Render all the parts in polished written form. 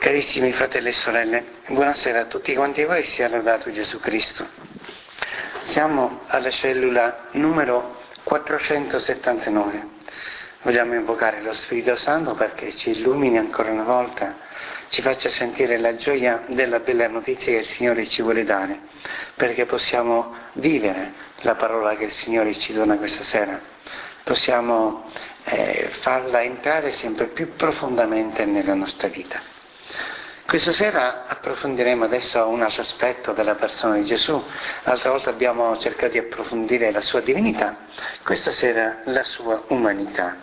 Carissimi fratelli e sorelle, buonasera a tutti quanti voi e sia lodato Gesù Cristo. Siamo alla cellula numero 479. Vogliamo invocare lo Spirito Santo perché ci illumini ancora una volta, ci faccia sentire la gioia della bella notizia che il Signore ci vuole dare, perché possiamo vivere la parola che il Signore ci dona questa sera. Possiamo farla entrare sempre più profondamente nella nostra vita. Questa sera approfondiremo adesso un altro aspetto della persona di Gesù. L'altra volta abbiamo cercato di approfondire la sua divinità, questa sera la sua umanità.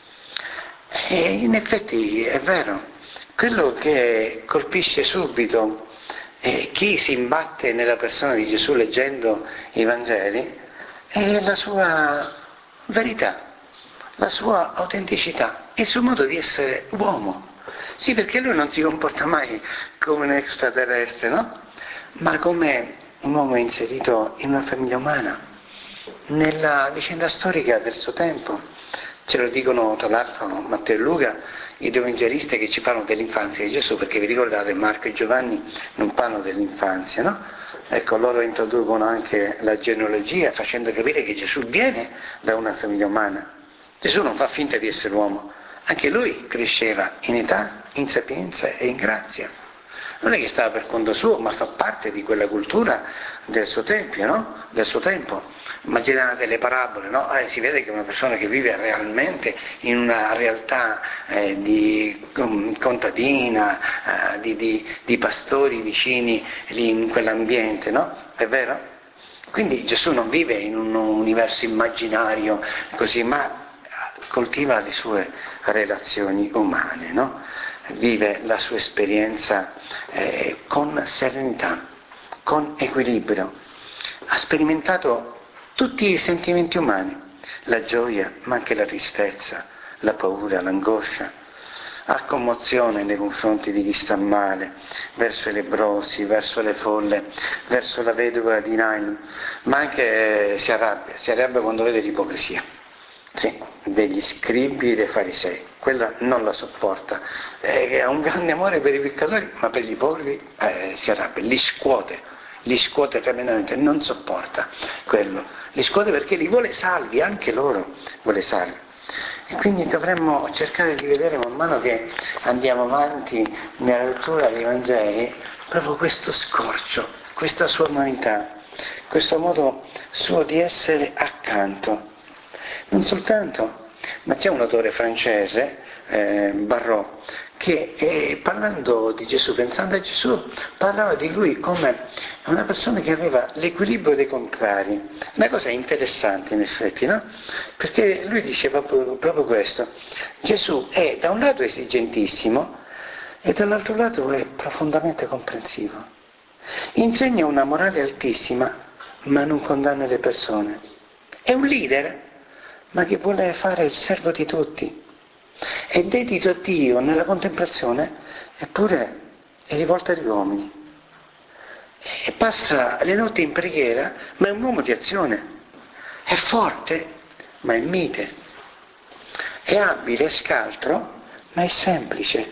E in effetti è vero, quello che colpisce subito chi si imbatte nella persona di Gesù leggendo i Vangeli è la sua verità, la sua autenticità, il suo modo di essere uomo. Sì, perché lui non si comporta mai come un extraterrestre, no? Ma come un uomo inserito in una famiglia umana, nella vicenda storica del suo tempo. Ce lo dicono tra l'altro Matteo e Luca, i due evangelisti che ci parlano dell'infanzia di Gesù, perché vi ricordate Marco e Giovanni non parlano dell'infanzia, no? Ecco, loro introducono anche la genealogia facendo capire che Gesù viene da una famiglia umana. Gesù non fa finta di essere uomo. Anche lui cresceva in età, in sapienza e in grazia. Non è che stava per conto suo, ma fa parte di quella cultura del suo tempo, no? Del suo tempo. Immaginate le parabole, no? Si vede che è una persona che vive realmente in una realtà di contadina, di pastori vicini lì in quell'ambiente, no? È vero? Quindi Gesù non vive in un universo immaginario così, ma coltiva le sue relazioni umane, no? Vive la sua esperienza con serenità, con equilibrio. Ha sperimentato tutti i sentimenti umani, la gioia, ma anche la tristezza, la paura, l'angoscia. Ha commozione nei confronti di chi sta male, verso i lebbrosi, verso le folle, verso la vedova di Nain, ma anche si arrabbia quando vede l'ipocrisia. Sì, degli scribi e dei farisei, quella non la sopporta, ha un grande amore per i peccatori, ma per gli ipocriti si arrabbia, li scuote tremendamente, non sopporta quello, li scuote perché li vuole salvi, anche loro vuole salvi. E quindi dovremmo cercare di vedere man mano che andiamo avanti nella lettura dei Vangeli proprio questo scorcio, questa sua umanità, questo modo suo di essere accanto. Non soltanto, ma c'è un autore francese, Barrault, che parlando di Gesù, pensando a Gesù, parlava di lui come una persona che aveva l'equilibrio dei contrari. Una cosa interessante in effetti, no? Perché lui dice proprio questo. Gesù è da un lato esigentissimo e dall'altro lato è profondamente comprensivo. Insegna una morale altissima, ma non condanna le persone. È un leader, ma che vuole fare il servo di tutti. È dedito a Dio nella contemplazione, eppure è rivolto agli uomini. E passa le notti in preghiera, ma è un uomo di azione. È forte, ma è mite. È abile, è scaltro, ma è semplice.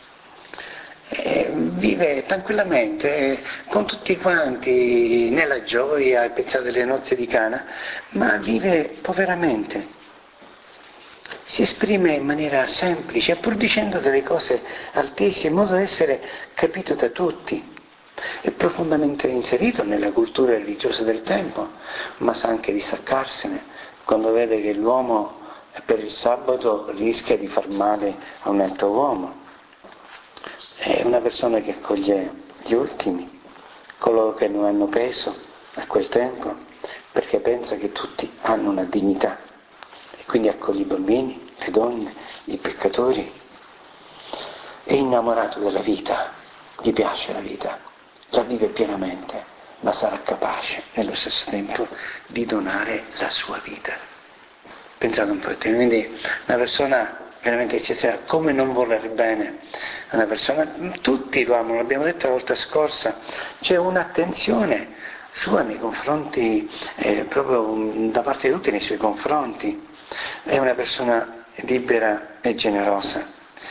Vive tranquillamente con tutti quanti nella gioia, pensate alle nozze di Cana, ma vive poveramente. Si esprime in maniera semplice, pur dicendo delle cose altissime, in modo da essere capito da tutti. È profondamente inserito nella cultura religiosa del tempo, ma sa anche distaccarsene quando vede che l'uomo per il sabato rischia di far male a un altro uomo. È una persona che accoglie gli ultimi, coloro che non hanno peso a quel tempo, perché pensa che tutti hanno una dignità. E quindi accoglie i bambini, le donne, i peccatori. È innamorato della vita, gli piace la vita, la vive pienamente, ma sarà capace nello stesso tempo di donare la sua vita. Pensate un po', quindi una persona veramente eccezionale, come non voler bene a una persona, tutti lo amano, l'abbiamo detto la volta scorsa, c'è un'attenzione sua nei confronti, proprio da parte di tutti nei suoi confronti, è una persona libera e generosa,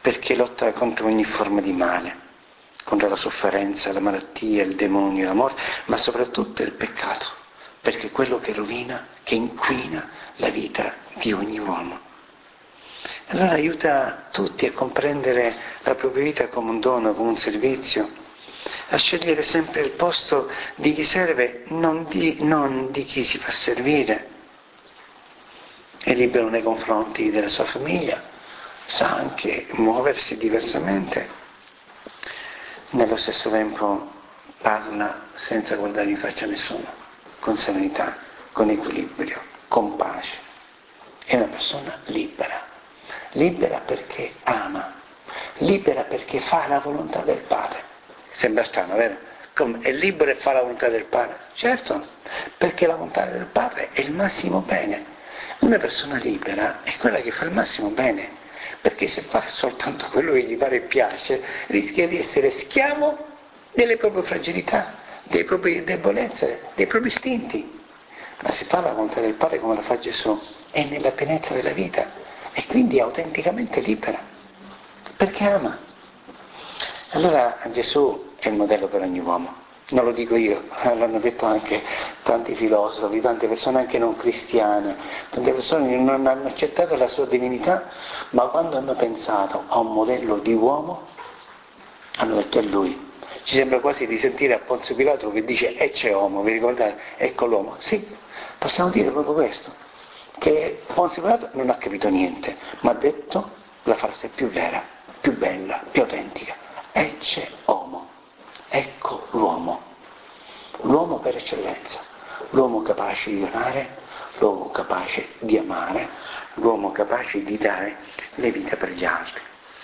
perché lotta contro ogni forma di male, contro la sofferenza, la malattia, il demonio, la morte, ma soprattutto il peccato, perché è quello che rovina, che inquina la vita di ogni uomo. Allora aiuta tutti a comprendere la propria vita come un dono, come un servizio, a scegliere sempre il posto di chi serve, non di chi si fa servire. È libero nei confronti della sua famiglia, sa anche muoversi diversamente. Nello stesso tempo parla senza guardare in faccia a nessuno, con serenità, con equilibrio, con pace. È una persona libera. Libera perché ama, libera perché fa la volontà del Padre. Sembra strano, vero? Come è libero e fa la volontà del Padre? Certo, perché la volontà del Padre è il massimo bene. Una persona libera è quella che fa il massimo bene, perché se fa soltanto quello che gli pare e piace, rischia di essere schiavo delle proprie fragilità, delle proprie debolezze, dei propri istinti. Ma se fa la volontà del Padre come la fa Gesù, è nella pienezza della vita. E quindi è autenticamente libera, perché ama. Allora Gesù è il modello per ogni uomo, non lo dico io, l'hanno detto anche tanti filosofi, tante persone anche non cristiane, tante persone che non hanno accettato la sua divinità, ma quando hanno pensato a un modello di uomo, hanno detto è lui. Ci sembra quasi di sentire a Ponzio Pilato che dice ecce homo, vi ricordate? Ecco l'uomo. Sì, possiamo dire proprio questo. Che Ponzio Pilato non ha capito niente, ma ha detto la frase più vera, più bella, più autentica. Ecce homo, ecco l'uomo per eccellenza, l'uomo capace di donare, l'uomo capace di amare, l'uomo capace di dare le vite per gli altri.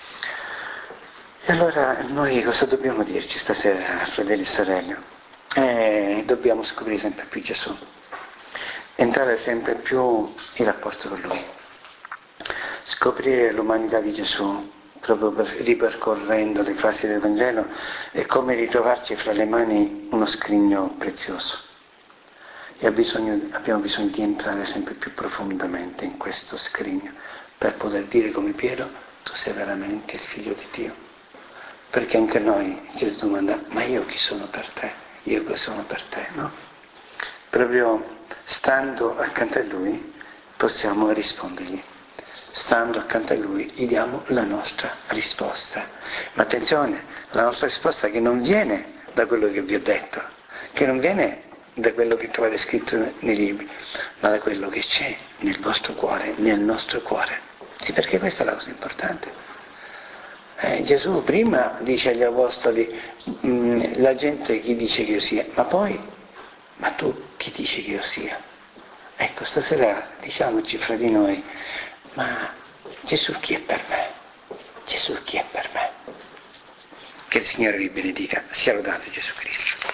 E allora noi cosa dobbiamo dirci stasera, fratelli e sorelle? Dobbiamo scoprire sempre più Gesù. Entrare sempre più in rapporto con Lui, scoprire l'umanità di Gesù, proprio ripercorrendo le frasi del Vangelo, è come ritrovarci fra le mani uno scrigno prezioso. E abbiamo bisogno di entrare sempre più profondamente in questo scrigno, per poter dire come Pietro, tu sei veramente il Figlio di Dio. Perché anche noi, Gesù domanda, ma io chi sono per te? Io che sono per te, no? Proprio stando accanto a Lui possiamo rispondergli. Stando accanto a Lui gli diamo la nostra risposta. Ma attenzione, la nostra risposta che non viene da quello che vi ho detto, che non viene da quello che trovate scritto nei libri, ma da quello che c'è nel vostro cuore, nel nostro cuore. Sì, perché questa è la cosa importante. Gesù prima dice agli apostoli, la gente chi dice che io sia, ma poi, ma tu chi dici che io sia? Ecco, stasera diciamoci fra di noi, ma Gesù chi è per me? Gesù chi è per me? Che il Signore vi benedica, sia lodato Gesù Cristo.